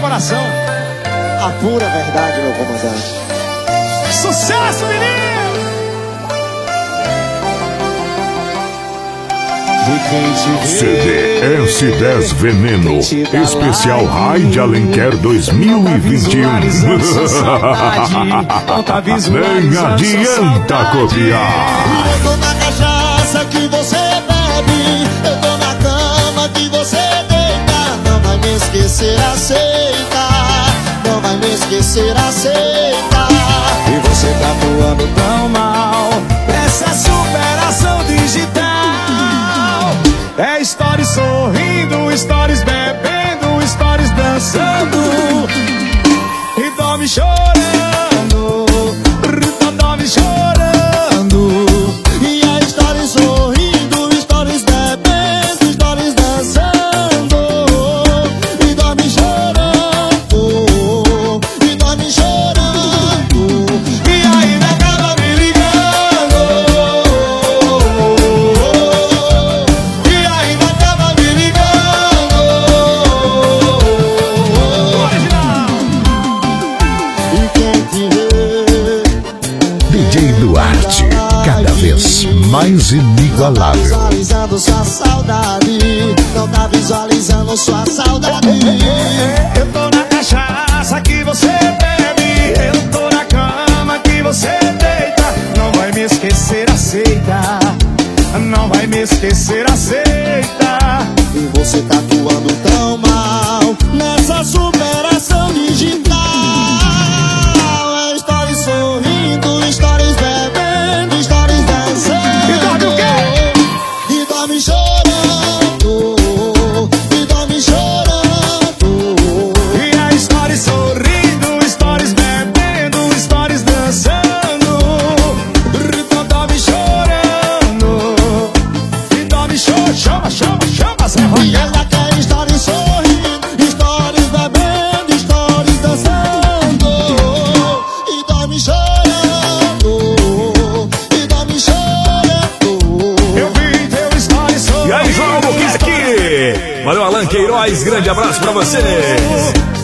coração. A pura verdade, meu comandante. Sucesso, menino! CD S10 Veneno, especial Raid Alenquer 2021. Nem adianta copiar. Eu tô na cachaça que você bebe, eu tô na cama que você deita. Não vai me esquecer, aceita. Não vai me esquecer, aceita. E você tá atuando tão mal nessa superação digital. É stories sorrindo, stories bebendo, stories dançando. E dorme chorando, dorme chorando. E a stories sorrindo, stories bebendo, stories dançando. E dorme chorando, e dorme chorando. E ainda acaba me ligando. E ainda acaba me ligando. Original. E quem te vê DJ Duarte, cada vez mais inigualável. visualizando sua saudade, não tá visualizando sua saudade. Eu tô na cachaça que você bebe, eu tô na cama que você deita. Não vai me esquecer, aceita. Não vai me esquecer, aceita. E você tá atuando tão mal nessa superação digital. É stories sorrindo, stories bebendo, stories dançando. E dorme o quê? E dorme chorando, e dorme chorando. E a stories sorrindo, stories bebendo, stories dançando. Então dorme chorando. E dorme chama, Zé E Royal. ela quer stories sorrindo, stories bebendo, stories dançando. E dorme chorando, e dorme chorando. Eu vi teu story sorrindo. E aí, João Buquisque? Valeu, Alan Queiroz, grande abraço pra você.